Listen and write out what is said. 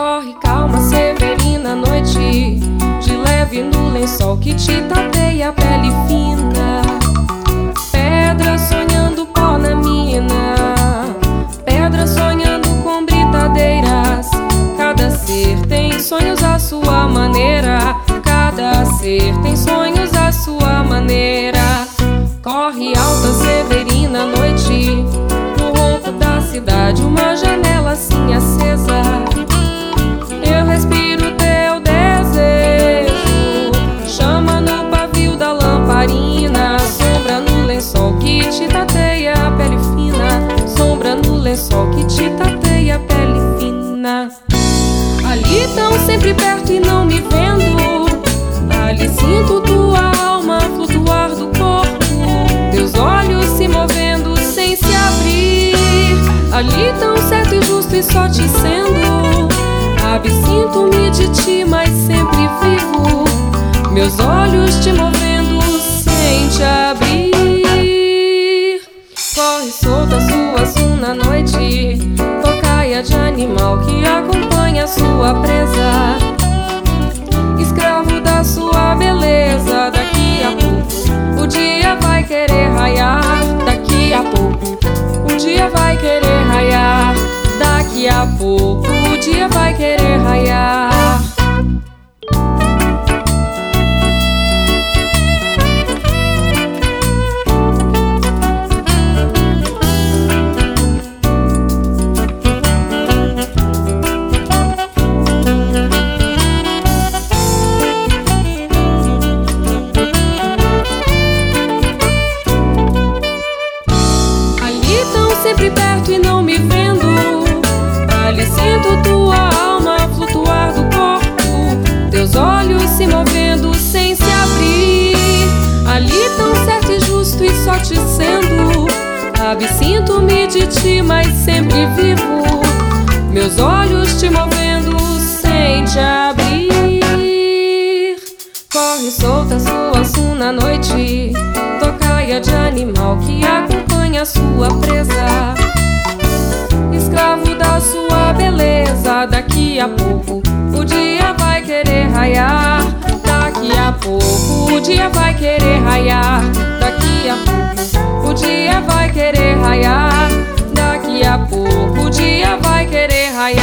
Corre, calma, Severina, noite de leve no lençol que te tateia a pele fina. Pedra sonhando pó na mina, pedra sonhando com britadeiras. Cada ser tem sonhos à sua maneira, cada ser tem sonhos à sua maneira. Corre alta, Severina, noite no ronco da cidade, uma janela assim acesa. Eu respiro teu desejo, chama no pavio da lamparina. Sombra no lençol que te tateia a pele fina, sombra no lençol que te tateia a pele fina. Ali tão sempre perto e não me vendo, ali sinto tua alma flutuar do corpo, teus olhos se movendo sem se abrir. Ali tão certo e justo e só te sendo, absinto-me de ti, mas sempre vivo, meus olhos te movendo sem te abrir. Corre solta sua azul na noite, tocaia de animal que acompanha sua presa, escravo da sua beleza. Daqui a pouco o dia vai querer raiar, daqui a pouco o dia vai querer raiar, daqui a pouco o dia vai querer raiar. Sempre perto e não me vendo, ali sinto tua alma flutuar do corpo, teus olhos se movendo sem se abrir. Ali tão certo e justo e só te sendo, absinto-me de ti, mas sempre vivo, meus olhos te movendo sem te abrir. Corre solta sua azul na noite, tocaia de animal que acompanha sua presa, escravo da sua beleza. Daqui a pouco o dia vai querer raiar, daqui a pouco o dia vai querer raiar, daqui a pouco o dia vai querer raiar, daqui a pouco o dia vai querer raiar.